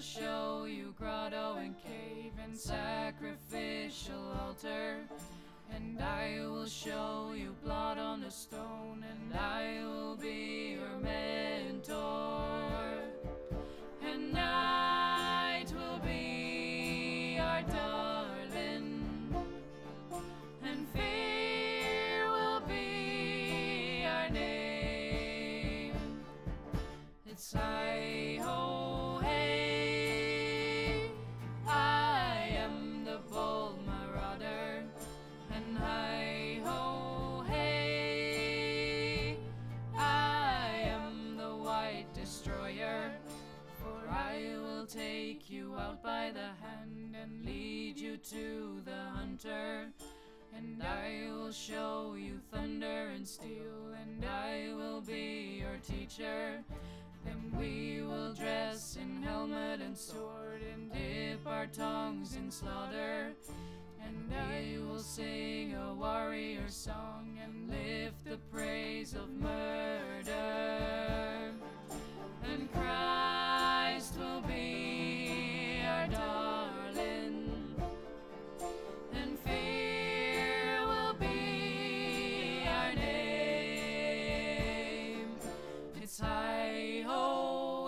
show you grotto and cave and sacrificial altar. And I will show you blood on the stone, and I will be your mentor. And night will be our darling, and fear will be our name. It's I ho hey, I am the bold marauder, and hi ho hey, I am the white destroyer. For I will take you out by the hand and lead you to the hunter. And I will show you thunder and steel, and I will be your teacher. Then we will dress in helmet and sword, and dip our tongues in slaughter. And I will sing a warrior song, and lift the praise of murder. And Christ will be our darling, and fear will be our name. It's hi ho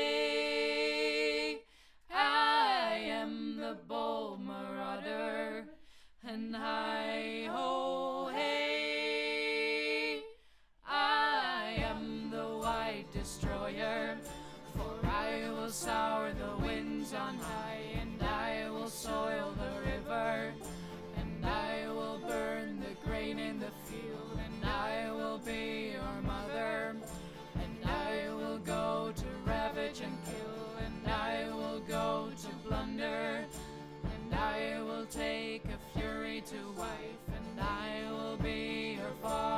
hey, I am the bold marauder, and hi ho hey, I am the white destroyer. For I will sour the winds on high, and I will soil the river, and I will burn the grain in the field, and I will be your mother. And I will go to ravage and kill, and I will go to plunder, I will take a fury to wife, and I will be her father.